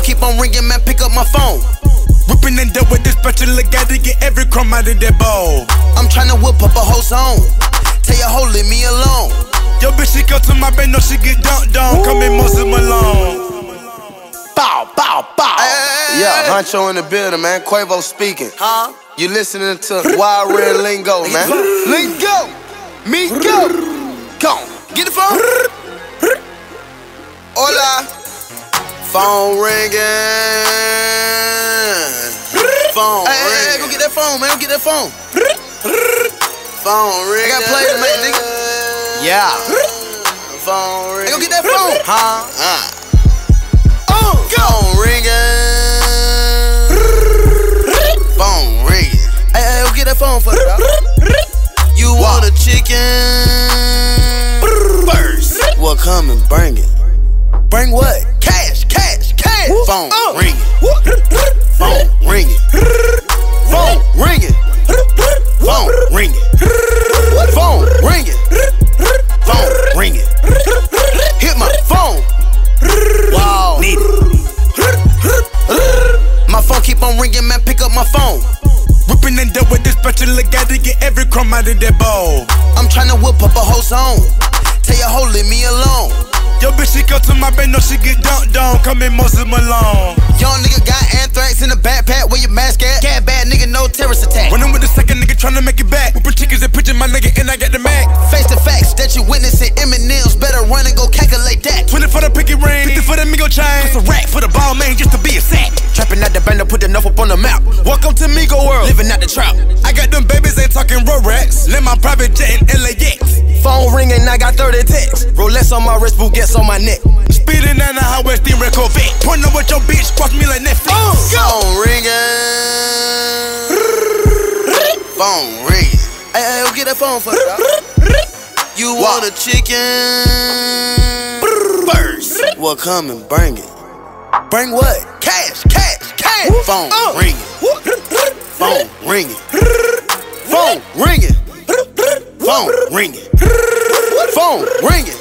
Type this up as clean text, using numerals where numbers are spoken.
keep on ringing, man, pick up my phone. Whipping and dealt with this spatula, gotta get every crumb out of that bowl. I'm tryna whip up a whole song. Tell your hoe, leave me alone. Yo, bitch, she come to my bed, no, she get dunked on. Come in, Moses Malone. Bow, bow, bow. Yeah, Huncho in the building, man. Quavo speaking. Huh? You listening to Wild Red Lingo, man. Lingo! Me go! Go! Get the phone. Hola! Phone ringing. Phone ringing. Hey, go get that phone, man. Go get that phone. Phone ringing. I got plays to make, nigga. Yeah. Phone ringing. Hey, go get that phone. Huh? Go. Phone ringing. Phone ringing. Hey, go get that phone for me, dog. You want a chicken? First. Well, come and bring it. Bring what? Cash, cash, cash. Phone ringing. Phone ringing. Phone ringing. Phone ringing. Phone ringing. Phone ringing. Hit my phone. Wow. Need it. My phone keep on ringing, man, pick up my phone. Whipping and dealt with this spatula, gotta get every crumb out of that bowl. I'm tryna whip up a whole song. Tell your hoe, leave me alone. Yo, bitch, she come to my bed, no, she get dunked on. Come in, Moses Malone. Young nigga got anthrax in the backpack, where your mask at? Cat bad nigga, no terrorist attack. Running with the second nigga tryna make it back. Whipping chickens and pitching my nigga, and I got the Mac. Face the facts that you witnessing, Eminem's better run and go calculate that. 20 for the picket ring, 50 for the Migo chain. It's a rack for the ball man just to be a sack. Trapping out the band, put enough up on the map. Welcome to Migo world, Living out the trap. I got them babies, ain't talking Rolex. Let my private jet in LAX. Phone ringing, I got 30 texts. Rolex on my wrist, Bugatti on my neck. Speeding down the highway, steam red Corvette. Pointing up with your bitch, watch me like Netflix. Phone ringing. Phone ringing. Hey, go get that phone for me, dog. You want a chicken? First. Well, come and bring it. Bring what? Cash, cash, cash. Phone ringing. Phone ringing. Phone ringing. Phone ringing. Phone ringing.